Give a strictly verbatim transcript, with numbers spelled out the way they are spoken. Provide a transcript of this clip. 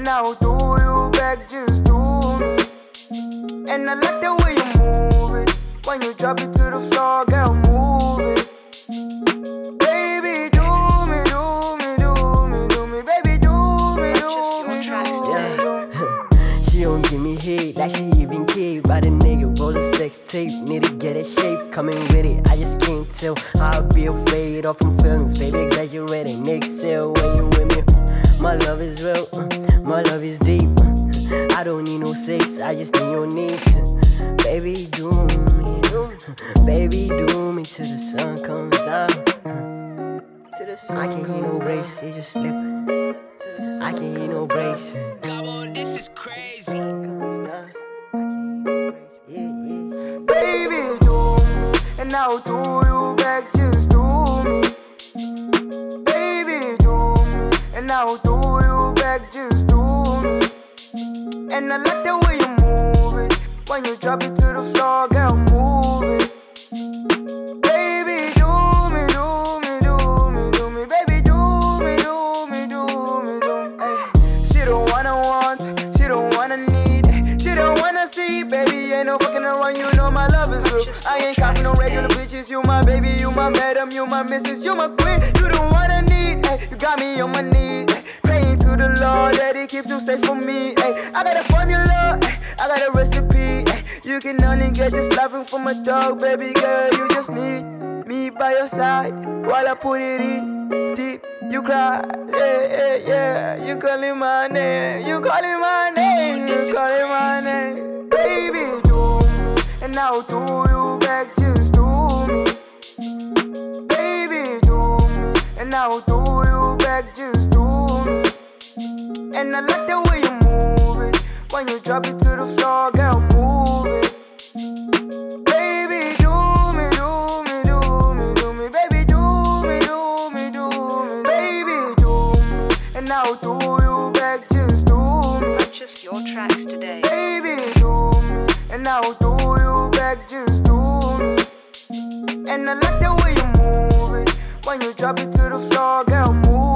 I'll do you back, just do me. And I like the way you move it. When you drop it to the floor, girl, move it. Baby, do me, do me, do me, do me. Baby, do me, do me, do me, do me. She don't give me hate like she even care about a nigga. Roll a sex tape, need to get a shape, coming with it. I just can't tell how I be afraid of from feelings, baby, exaggerating. Excel when you with me. My love is real, my love is deep. I don't need no sex, I just need your needs. Baby, do me, baby, do me till the sun comes down. I can't hear no race, it just slipping. I can't hear no brace. Gabo, this is crazy. Baby, do me, and I'll do you back, just do me. Baby, do me, and I'll do you back, just do me. And I like the way you move it. When you drop it to the floor, girl, move it. Baby, do me, do me, do me, do me. Baby, do me, do me, do me, do me. Ay. She don't wanna want, she don't wanna need, she don't wanna see. Baby, ain't no fucking around, you know my love is real. I ain't copping no regular bitches. You my baby, you my madam, you my missus, you my queen. You don't wanna need, ay. You got me on my knees, ay. Praying to the Lord that He keeps you safe from me. Ay. I got a formula, ay. I got a recipe. Ay. You can only get this loving from a dog, baby girl. You just need me by your side while I put it in deep. You cry, yeah, yeah, yeah. You calling my name, you calling my name, you calling my name. Baby, do me, and I'll do you back, just do me. Baby, do me, and I'll do you back, just do me. And I like the way you move it. When you drop it to the floor, girl, move it. Baby, do me, do me, do me, do me. Baby, do me, do me, do me. Baby, do me, and I'll do you back, just do me. Purchase your tracks today. Baby, do me, and I'll do you back, just do me. And I like the way you move it. When you drop it to the floor, girl, move it.